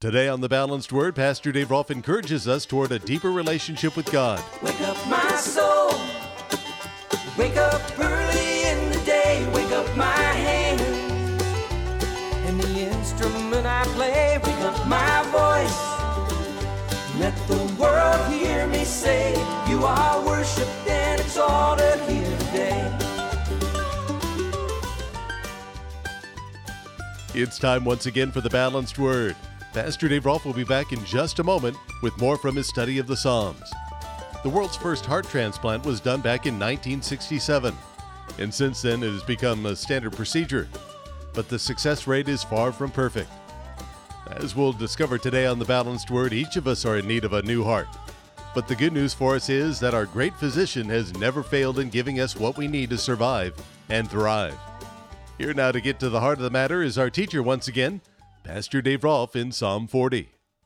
Today on The Balanced Word, Pastor Dave Rolfe encourages us toward a deeper relationship with God. Wake up my soul. Wake up early in the day. Wake up my hand. And the instrument I play. Wake up my voice. Let the world hear me say, you are worshipped and exalted here today. It's time once again for The Balanced Word. Pastor Dave Rolfe will be back in just a moment with more from his study of the Psalms. The world's first heart transplant was done back in 1967, and since then it has become a standard procedure. But the success rate is far from perfect. As we'll discover today on The Balanced Word, each of us are in need of a new heart. But the good news for us is that our great physician has never failed in giving us what we need to survive and thrive. Here now to get to the heart of the matter is our teacher once again, Pastor Dave Rolfe in Psalm 40.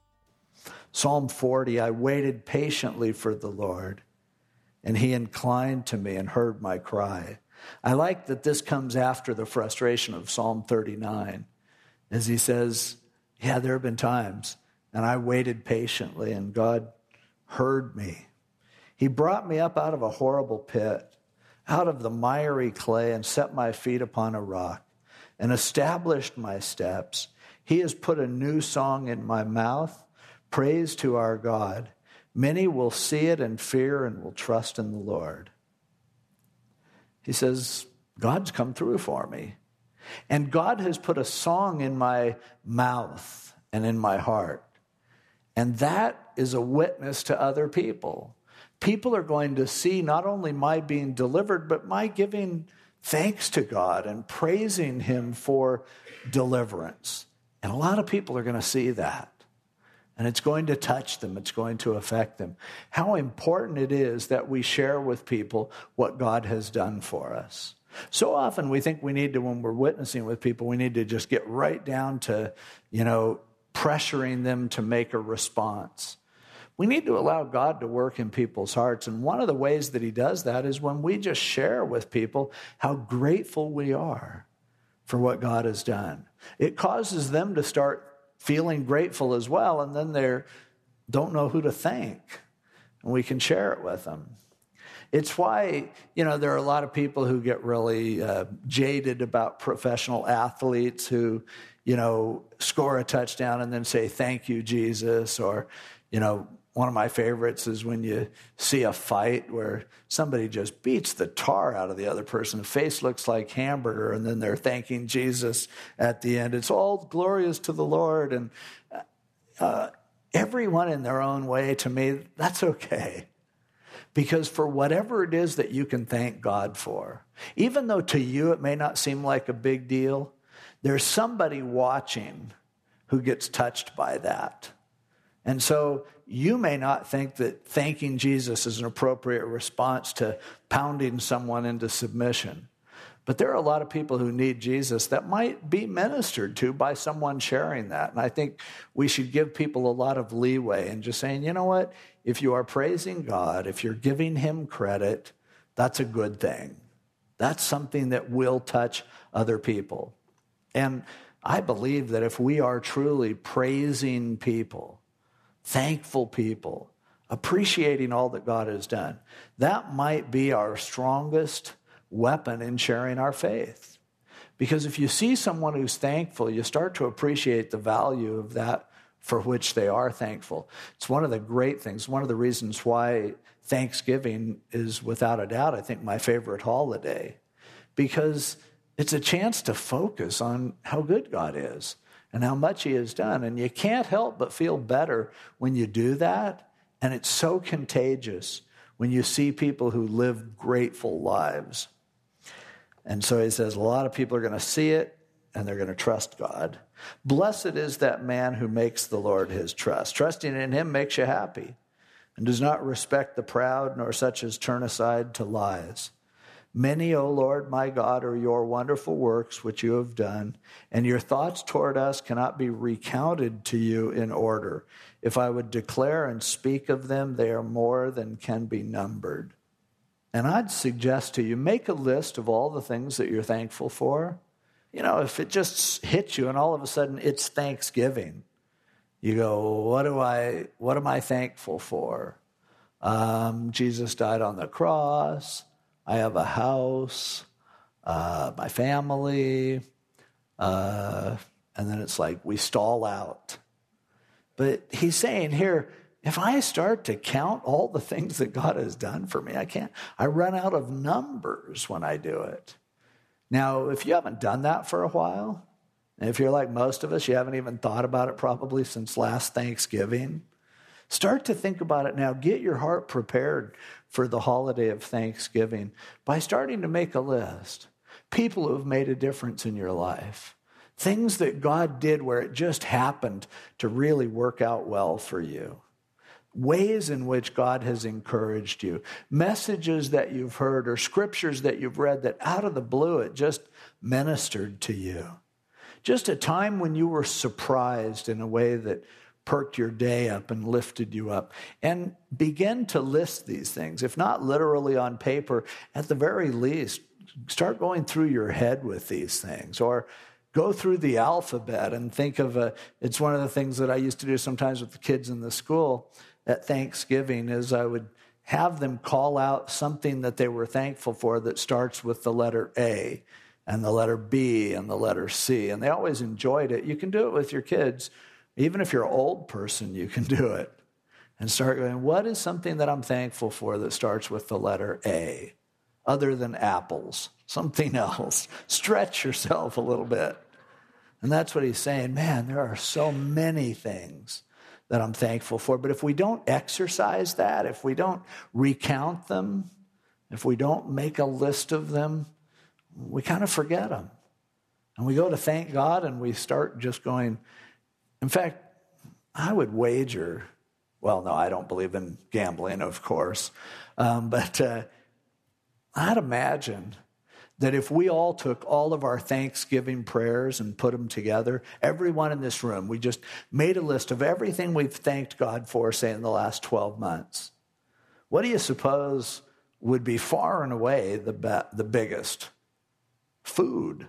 Psalm 40, I waited patiently for the Lord, and he inclined to me and heard my cry. I like that this comes after the frustration of Psalm 39, as he says, yeah, there have been times, and I waited patiently, and God heard me. He brought me up out of a horrible pit, out of the miry clay, and set my feet upon a rock, and established my steps. He has put a new song in my mouth, praise to our God. Many will see it and fear and will trust in the Lord. He says, God's come through for me. And God has put a song in my mouth and in my heart. And that is a witness to other people. People are going to see not only my being delivered, but my giving thanks to God and praising him for deliverance. And a lot of people are going to see that. And it's going to touch them. It's going to affect them. How important it is that we share with people what God has done for us. So often we think we need to, when we're witnessing with people, we need to just get right down to, pressuring them to make a response. We need to allow God to work in people's hearts. And one of the ways that he does that is when we just share with people how grateful we are for what God has done. It causes them to start feeling grateful as well, and then they don't know who to thank, and we can share it with them. It's why, there are a lot of people who get really jaded about professional athletes who, score a touchdown and then say, thank you, Jesus, or, one of my favorites is when you see a fight where somebody just beats the tar out of the other person. The face looks like hamburger, and then they're thanking Jesus at the end. It's all glorious to the Lord. And everyone in their own way, to me, that's okay. Because for whatever it is that you can thank God for, even though to you it may not seem like a big deal, there's somebody watching who gets touched by that. And so you may not think that thanking Jesus is an appropriate response to pounding someone into submission. But there are a lot of people who need Jesus that might be ministered to by someone sharing that. And I think we should give people a lot of leeway and just saying, you know what? If you are praising God, if you're giving him credit, that's a good thing. That's something that will touch other people. And I believe that if we are truly praising people, thankful people, appreciating all that God has done, that might be our strongest weapon in sharing our faith. Because if you see someone who's thankful, you start to appreciate the value of that for which they are thankful. It's one of the great things, one of the reasons why Thanksgiving is, without a doubt, I think, my favorite holiday. Because it's a chance to focus on how good God is and how much he has done. And you can't help but feel better when you do that. And it's so contagious when you see people who live grateful lives. And so he says a lot of people are going to see it and they're going to trust God. Blessed is that man who makes the Lord his trust. Trusting in him makes you happy and does not respect the proud, nor such as turn aside to lies. Many, O Lord, my God, are your wonderful works which you have done, and your thoughts toward us cannot be recounted to you in order. If I would declare and speak of them, they are more than can be numbered. And I'd suggest to you, make a list of all the things that you're thankful for. If it just hits you and all of a sudden it's Thanksgiving, You go, what am I thankful for? Jesus died on the cross. I have a house, my family, and then it's like we stall out. But he's saying here, if I start to count all the things that God has done for me, I run out of numbers when I do it. Now, if you haven't done that for a while, and if you're like most of us, you haven't even thought about it probably since last Thanksgiving, start to think about it now. Get your heart prepared for the holiday of Thanksgiving by starting to make a list. People who have made a difference in your life. Things that God did where it just happened to really work out well for you. Ways in which God has encouraged you. Messages that you've heard or scriptures that you've read that out of the blue it just ministered to you. Just a time when you were surprised in a way that perked your day up and lifted you up. And begin to list these things. If not literally on paper, at the very least, start going through your head with these things. Or go through the alphabet and think of it's one of the things that I used to do sometimes with the kids in the school at Thanksgiving is I would have them call out something that they were thankful for that starts with the letter A and the letter B and the letter C. And they always enjoyed it. You can do it with your kids. Even if you're an old person, you can do it. And start going, what is something that I'm thankful for that starts with the letter A? Other than apples, something else. Stretch yourself a little bit. And that's what he's saying. Man, there are so many things that I'm thankful for. But if we don't exercise that, if we don't recount them, if we don't make a list of them, we kind of forget them. And we go to thank God and we start just going. In fact, I would wager, well, no, I don't believe in gambling, of course, but I'd imagine that if we all took all of our Thanksgiving prayers and put them together, everyone in this room, we just made a list of everything we've thanked God for, say, in the last 12 months. What do you suppose would be far and away the biggest? Food.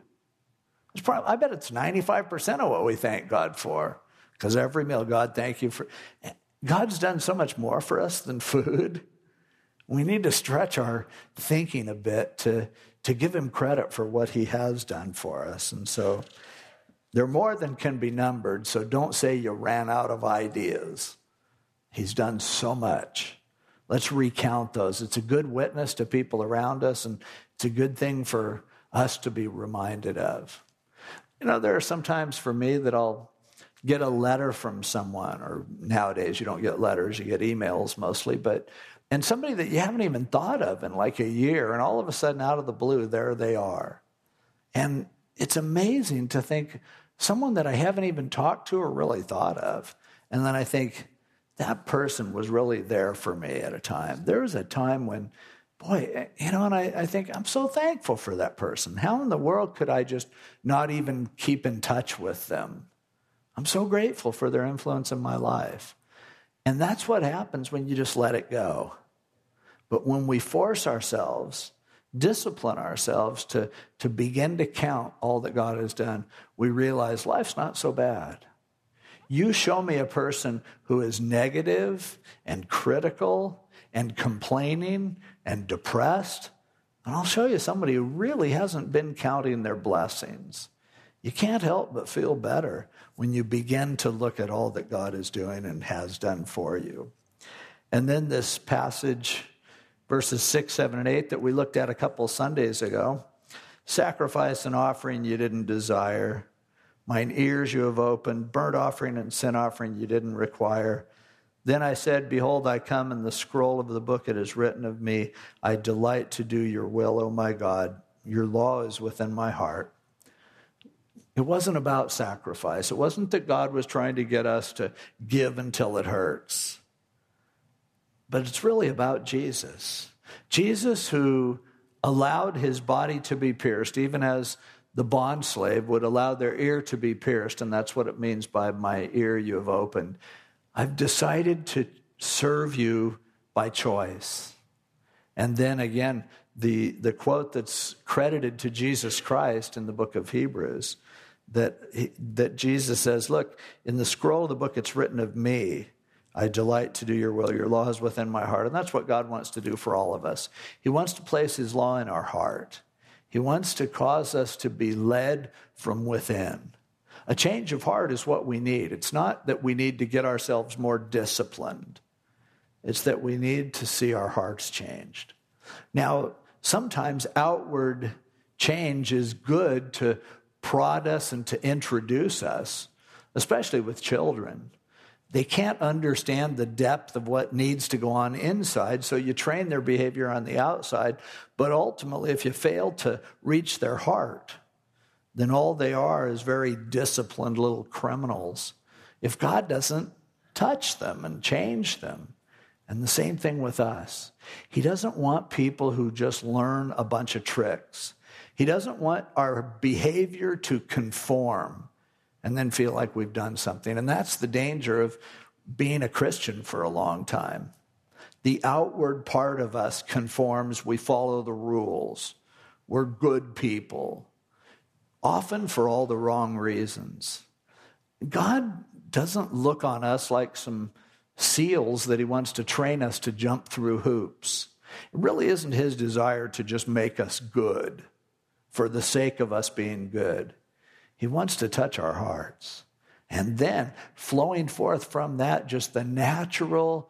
I bet it's 95% of what we thank God for. Because every meal, God, thank you for. God's done so much more for us than food. We need to stretch our thinking a bit to give him credit for what he has done for us. And so they're more than can be numbered, so don't say you ran out of ideas. He's done so much. Let's recount those. It's a good witness to people around us, and it's a good thing for us to be reminded of. You know, there are some times for me that I'll get a letter from someone, or nowadays you don't get letters, you get emails mostly, and somebody that you haven't even thought of in like a year, and all of a sudden out of the blue, there they are. And it's amazing to think someone that I haven't even talked to or really thought of. And then I think, that person was really there for me at a time. There was a time when, boy, you know, and I think I'm so thankful for that person. How in the world could I just not even keep in touch with them? I'm so grateful for their influence in my life. And that's what happens when you just let it go. But when we force ourselves, discipline ourselves to begin to count all that God has done, we realize life's not so bad. You show me a person who is negative and critical and complaining and depressed, and I'll show you somebody who really hasn't been counting their blessings. You can't help but feel better when you begin to look at all that God is doing and has done for you. And then this passage, verses 6, 7, and 8 that we looked at a couple Sundays ago. Sacrifice and offering you didn't desire. Mine ears you have opened. Burnt offering and sin offering you didn't require. Then I said, behold, I come, in the scroll of the book it is written of me, I delight to do your will, O my God. Your law is within my heart. It wasn't about sacrifice. It wasn't that God was trying to get us to give until it hurts. But it's really about Jesus. Jesus, who allowed his body to be pierced, even as the bondslave would allow their ear to be pierced, and that's what it means by my ear you have opened. I've decided to serve you by choice. And then again, the quote that's credited to Jesus Christ in the book of Hebrews, that Jesus says, look, in the scroll of the book, it's written of me. I delight to do your will. Your law is within my heart. And that's what God wants to do for all of us. He wants to place his law in our heart. He wants to cause us to be led from within. A change of heart is what we need. It's not that we need to get ourselves more disciplined. It's that we need to see our hearts changed. Now, sometimes outward change is good to prod us and to introduce us, especially with children. They can't understand the depth of what needs to go on inside, so you train their behavior on the outside. But ultimately, if you fail to reach their heart, then all they are is very disciplined little criminals if God doesn't touch them and change them. And the same thing with us. He doesn't want people who just learn a bunch of tricks. He doesn't want our behavior to conform and then feel like we've done something. And that's the danger of being a Christian for a long time. The outward part of us conforms. We follow the rules. We're good people, often for all the wrong reasons. God doesn't look on us like some seals that he wants to train us to jump through hoops. It really isn't his desire to just make us good for the sake of us being good. He wants to touch our hearts. And then flowing forth from that, just the natural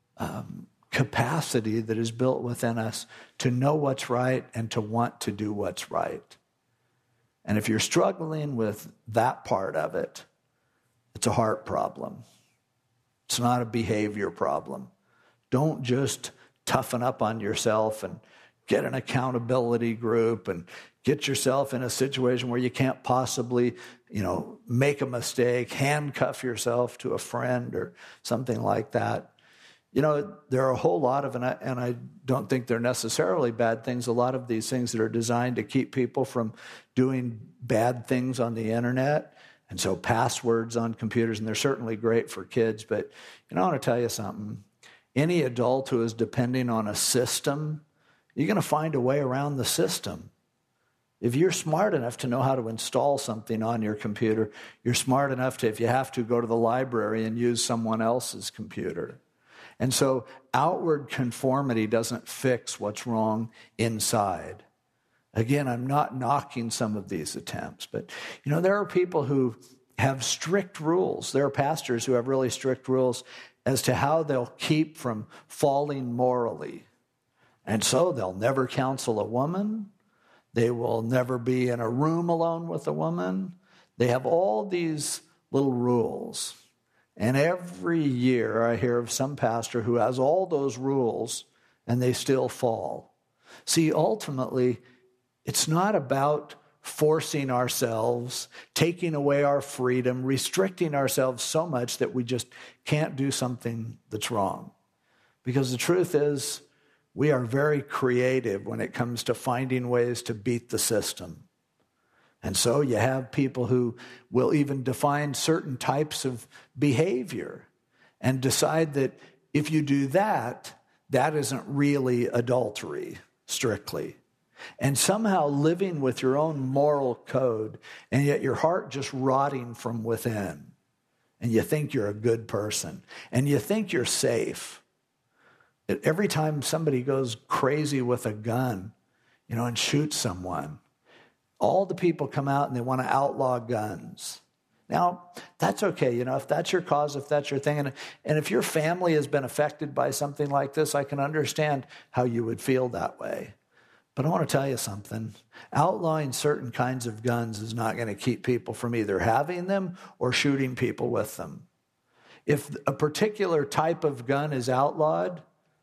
capacity that is built within us to know what's right and to want to do what's right. And if you're struggling with that part of it, it's a heart problem. It's not a behavior problem. Don't just toughen up on yourself and get an accountability group and get yourself in a situation where you can't possibly, make a mistake, handcuff yourself to a friend or something like that. There are a whole lot of, and I don't think they're necessarily bad things, a lot of these things that are designed to keep people from doing bad things on the internet. And so passwords on computers, and they're certainly great for kids. But I want to tell you something. Any adult who is depending on a system, you're going to find a way around the system. If you're smart enough to know how to install something on your computer, you're smart enough to, if you have to, go to the library and use someone else's computer. And so outward conformity doesn't fix what's wrong inside. Again, I'm not knocking some of these attempts, but there are people who have strict rules. There are pastors who have really strict rules as to how they'll keep from falling morally. And so they'll never counsel a woman. They will never be in a room alone with a woman. They have all these little rules. And every year I hear of some pastor who has all those rules and they still fall. See, ultimately, it's not about forcing ourselves, taking away our freedom, restricting ourselves so much that we just can't do something that's wrong. Because the truth is, we are very creative when it comes to finding ways to beat the system. And so you have people who will even define certain types of behavior and decide that if you do that, that isn't really adultery, strictly. And somehow living with your own moral code, and yet your heart just rotting from within. And you think you're a good person. And you think you're safe. Every time somebody goes crazy with a gun, and shoots someone, all the people come out and they want to outlaw guns. Now, that's okay, if that's your cause, if that's your thing. And if your family has been affected by something like this, I can understand how you would feel that way. But I want to tell you something. Outlawing certain kinds of guns is not going to keep people from either having them or shooting people with them. If a particular type of gun is outlawed,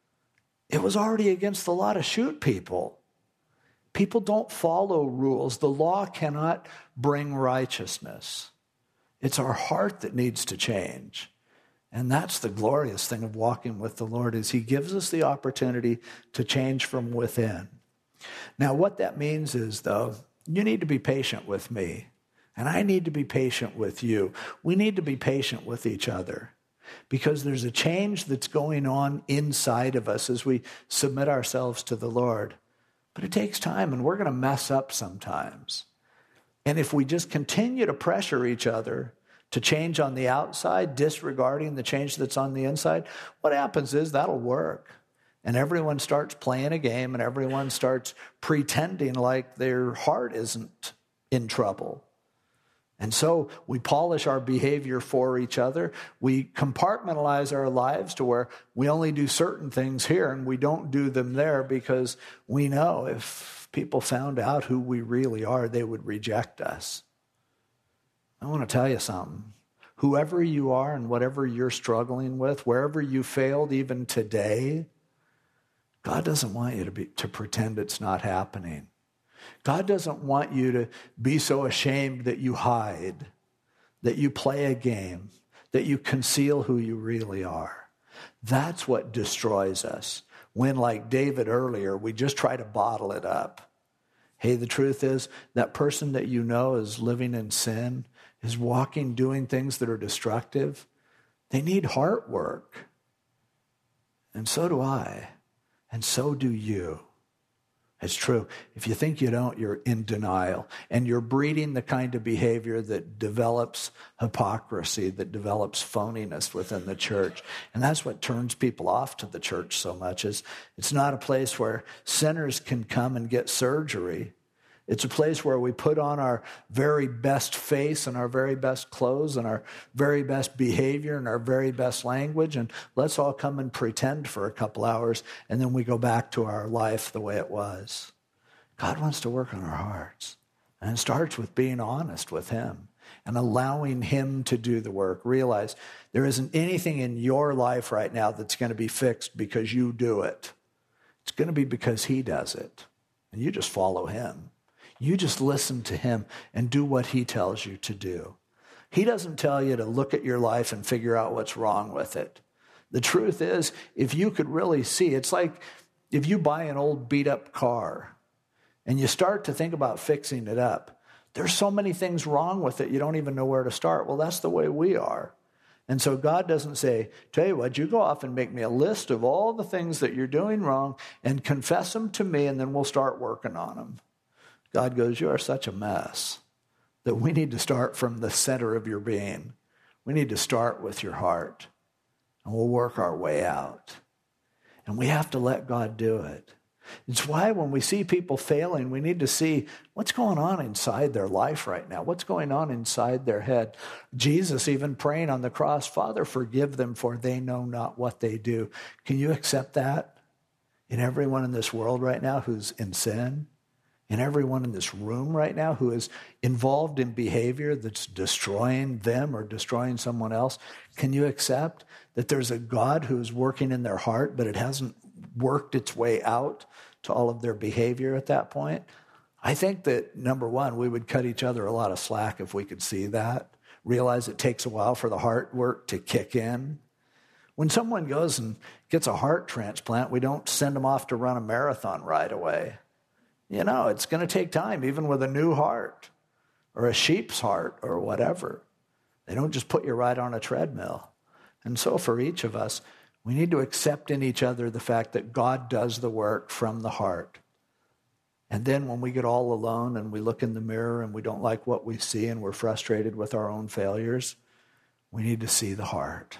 it was already against the law to shoot people. People don't follow rules. The law cannot bring righteousness. It's our heart that needs to change. And that's the glorious thing of walking with the Lord, is he gives us the opportunity to change from within. Now, what that means is, though, you need to be patient with me, and I need to be patient with you. We need to be patient with each other, because there's a change that's going on inside of us as we submit ourselves to the Lord. But it takes time, and we're going to mess up sometimes. And if we just continue to pressure each other to change on the outside, disregarding the change that's on the inside, what happens is that'll work. And everyone starts playing a game, and everyone starts pretending like their heart isn't in trouble. And so we polish our behavior for each other. We compartmentalize our lives to where we only do certain things here and we don't do them there, because we know if people found out who we really are, they would reject us. I want to tell you something. Whoever you are and whatever you're struggling with, wherever you failed even today, God doesn't want you to pretend it's not happening. God doesn't want you to be so ashamed that you hide, that you play a game, that you conceal who you really are. That's what destroys us. When, like David earlier, we just try to bottle it up. Hey, the truth is, that person that you know is living in sin, is walking, doing things that are destructive, they need heart work. And so do I. And so do you. It's true. If you think you don't, you're in denial. And you're breeding the kind of behavior that develops hypocrisy, that develops phoniness within the church. And that's what turns people off to the church so much. Is it's not a place where sinners can come and get surgery. It's a place where we put on our very best face and our very best clothes and our very best behavior and our very best language, and let's all come and pretend for a couple hours, and then we go back to our life the way it was. God wants to work on our hearts, and it starts with being honest with him and allowing him to do the work. Realize there isn't anything in your life right now that's going to be fixed because you do it. It's going to be because he does it, and you just follow him. You just listen to him and do what he tells you to do. He doesn't tell you to look at your life and figure out what's wrong with it. The truth is, if you could really see, it's like if you buy an old beat-up car and you start to think about fixing it up, there's so many things wrong with it, you don't even know where to start. Well, that's the way we are. And so God doesn't say, tell you what, you go off and make me a list of all the things that you're doing wrong and confess them to me, and then we'll start working on them. God goes, you are such a mess that we need to start from the center of your being. We need to start with your heart, and we'll work our way out. And we have to let God do it. It's why when we see people failing, we need to see what's going on inside their life right now. What's going on inside their head? Jesus even praying on the cross, Father, forgive them, for they know not what they do. Can you accept that? In everyone in this world right now who's in sin, and everyone in this room right now who is involved in behavior that's destroying them or destroying someone else, can you accept that there's a God who's working in their heart, but it hasn't worked its way out to all of their behavior at that point? I think that, number one, we would cut each other a lot of slack if we could see that, realize it takes a while for the heart work to kick in. When someone goes and gets a heart transplant, we don't send them off to run a marathon right away. You know, it's going to take time, even with a new heart or a sheep's heart or whatever. They don't just put you right on a treadmill. And so for each of us, we need to accept in each other the fact that God does the work from the heart. And then when we get all alone and we look in the mirror and we don't like what we see and we're frustrated with our own failures, we need to see the heart.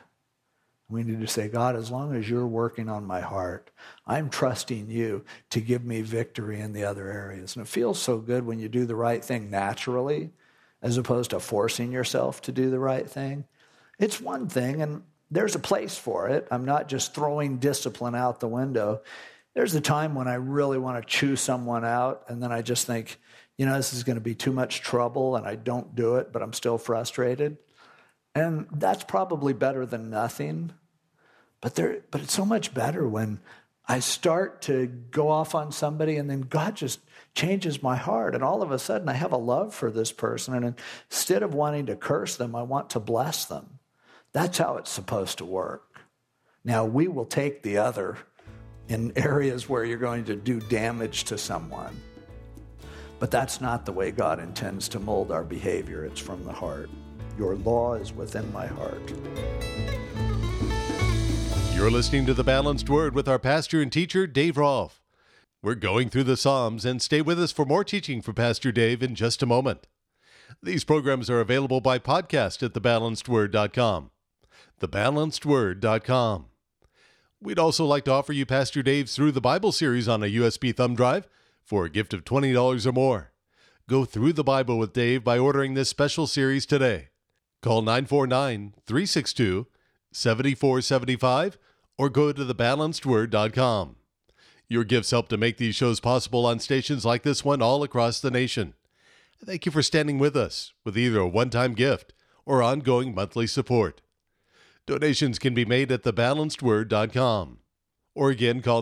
We need to say, God, as long as you're working on my heart, I'm trusting you to give me victory in the other areas. And it feels so good when you do the right thing naturally, as opposed to forcing yourself to do the right thing. It's one thing, and there's a place for it. I'm not just throwing discipline out the window. There's a time when I really want to chew someone out, and then I just think, you know, this is going to be too much trouble, and I don't do it, but I'm still frustrated. And that's probably better than nothing. But it's so much better when I start to go off on somebody and then God just changes my heart. And all of a sudden I have a love for this person. And instead of wanting to curse them, I want to bless them. That's how it's supposed to work. Now, we will take the other in areas where you're going to do damage to someone. But that's not the way God intends to mold our behavior. It's from the heart. Your law is within my heart. You're listening to The Balanced Word with our pastor and teacher, Dave Rolfe. We're going through the Psalms, and stay with us for more teaching from Pastor Dave in just a moment. These programs are available by podcast at thebalancedword.com. Thebalancedword.com. We'd also like to offer you Pastor Dave's Through the Bible series on a USB thumb drive for a gift of $20 or more. Go through the Bible with Dave by ordering this special series today. Call 949-362-7475 or go to thebalancedword.com. Your gifts help to make these shows possible on stations like this one all across the nation. Thank you for standing with us with either a one-time gift or ongoing monthly support. Donations can be made at thebalancedword.com. Or again, call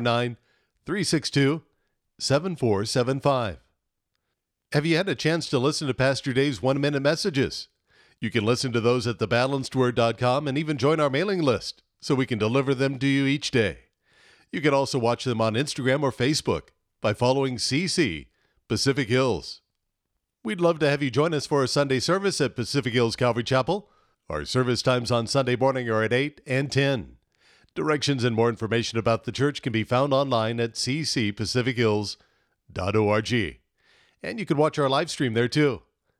949-362-7475. Have you had a chance to listen to Pastor Dave's one-minute messages? You can listen to those at thebalancedword.com and even join our mailing list so we can deliver them to you each day. You can also watch them on Instagram or Facebook by following CC Pacific Hills. We'd love to have you join us for a Sunday service at Pacific Hills Calvary Chapel. Our service times on Sunday morning are at 8 and 10. Directions and more information about the church can be found online at ccpacifichills.org. And you can watch our live stream there too,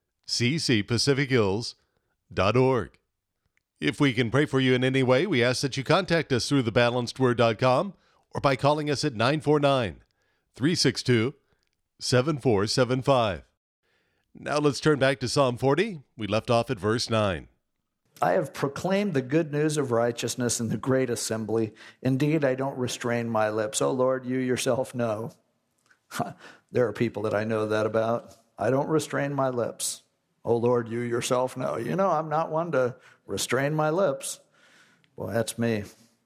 ccpacifichills.org. If we can pray for you in any way, we ask that you contact us through thebalancedword.com or by calling us at 949-362-7475. Now let's turn back to Psalm 40. We left off at verse 9. I have proclaimed the good news of righteousness in the great assembly. Indeed, I don't restrain my lips. Oh, Lord, you yourself know. There are people that I know that about. I don't restrain my lips. Oh, Lord, you yourself know. You know, I'm not one to restrain my lips. Well, that's me.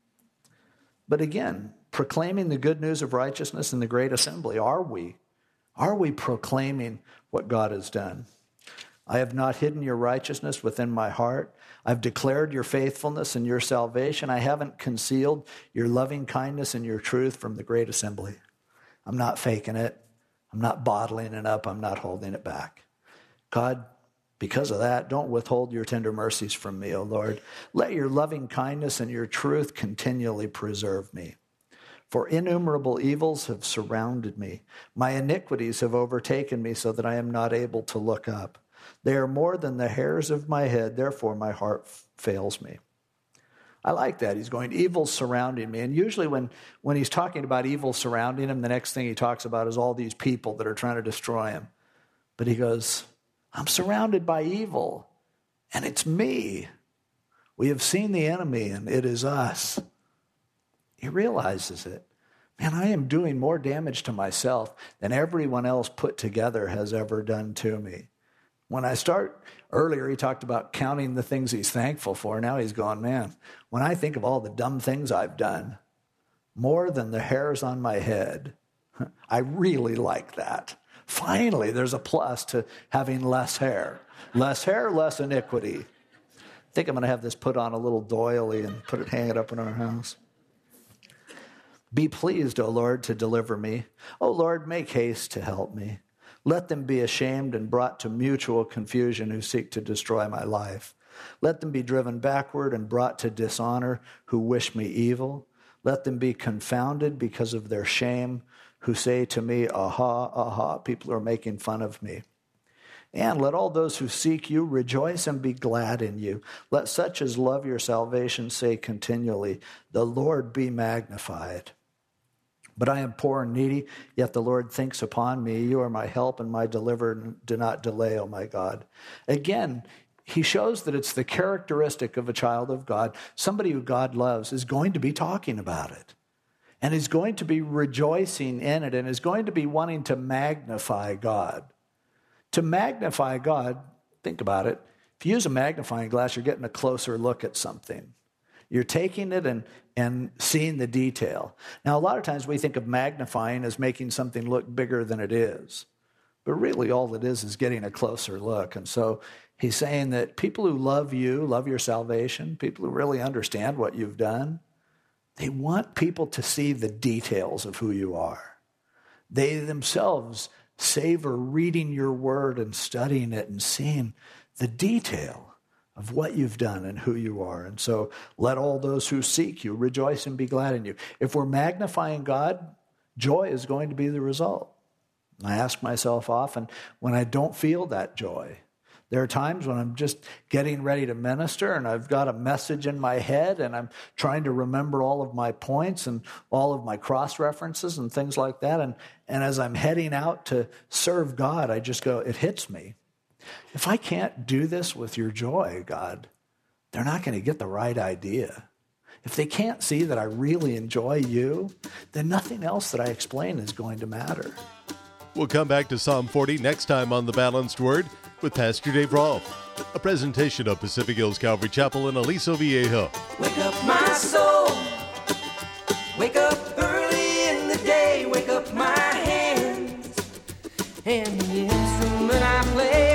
But again, proclaiming the good news of righteousness in the great assembly, are we? Are we proclaiming what God has done? I have not hidden your righteousness within my heart. I've declared your faithfulness and your salvation. I haven't concealed your loving kindness and your truth from the great assembly. I'm not faking it. I'm not bottling it up. I'm not holding it back. God, because of that, don't withhold your tender mercies from me, O Lord. Let your loving kindness and your truth continually preserve me. For innumerable evils have surrounded me. My iniquities have overtaken me so that I am not able to look up. They are more than the hairs of my head, therefore my heart fails me. I like that. He's going, evils surrounding me. And usually when he's talking about evil surrounding him, the next thing he talks about is all these people that are trying to destroy him. But he goes, I'm surrounded by evil, and it's me. We have seen the enemy, and it is us. He realizes it. Man, I am doing more damage to myself than everyone else put together has ever done to me. When I start, earlier he talked about counting the things he's thankful for. Now he's gone, man, when I think of all the dumb things I've done, more than the hairs on my head, I really like that. Finally, there's a plus to having less hair. Less hair, less iniquity. I think I'm going to have this put on a little doily and hang it up in our house. Be pleased, O Lord, to deliver me. O Lord, make haste to help me. Let them be ashamed and brought to mutual confusion who seek to destroy my life. Let them be driven backward and brought to dishonor who wish me evil. Let them be confounded because of their shame who say to me, aha, aha, people are making fun of me. And let all those who seek you rejoice and be glad in you. Let such as love your salvation say continually, the Lord be magnified. But I am poor and needy, yet the Lord thinks upon me. You are my help and my deliverer. Do not delay, O my God. Again, he shows that it's the characteristic of a child of God. Somebody who God loves is going to be talking about it. And is going to be rejoicing in it and is going to be wanting to magnify God. To magnify God, think about it. If you use a magnifying glass, you're getting a closer look at something. You're taking it and seeing the detail. Now, a lot of times we think of magnifying as making something look bigger than it is. But really all it is getting a closer look. And so he's saying that people who love you, love your salvation, people who really understand what you've done, they want people to see the details of who you are. They themselves savor reading your word and studying it and seeing the detail of what you've done and who you are. And so let all those who seek you rejoice and be glad in you. If we're magnifying God, joy is going to be the result. I ask myself often, when I don't feel that joy, There are times when I'm just getting ready to minister and I've got a message in my head and I'm trying to remember all of my points and all of my cross-references and things like that. And as I'm heading out to serve God, I just go, it hits me. If I can't do this with your joy, God, they're not going to get the right idea. If they can't see that I really enjoy you, then nothing else that I explain is going to matter. We'll come back to Psalm 40 next time on The Balanced Word with Pastor Dave Rolfe, a presentation of Pacific Hills Calvary Chapel in Aliso Viejo. Wake up my soul, wake up early in the day, wake up my hands, and the instrument I play.